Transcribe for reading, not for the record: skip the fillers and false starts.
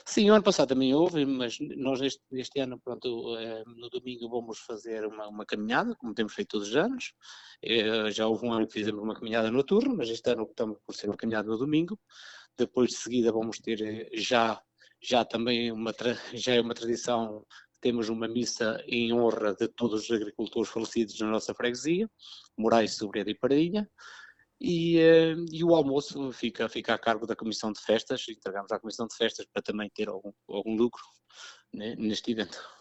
Sim, o ano passado também houve, mas nós este ano, pronto, no domingo vamos fazer uma caminhada, como temos feito todos os anos. Já houve um ano que fizemos uma caminhada noturna, mas este ano optamos por ser uma caminhada no domingo. Depois de seguida vamos ter já também já é uma tradição, temos uma missa em honra de todos os agricultores falecidos na nossa freguesia, Moraes, Sobreda e Paradinha. E o almoço fica a cargo da Comissão de Festas, entregamos à Comissão de Festas para também ter algum lucro, né, neste evento.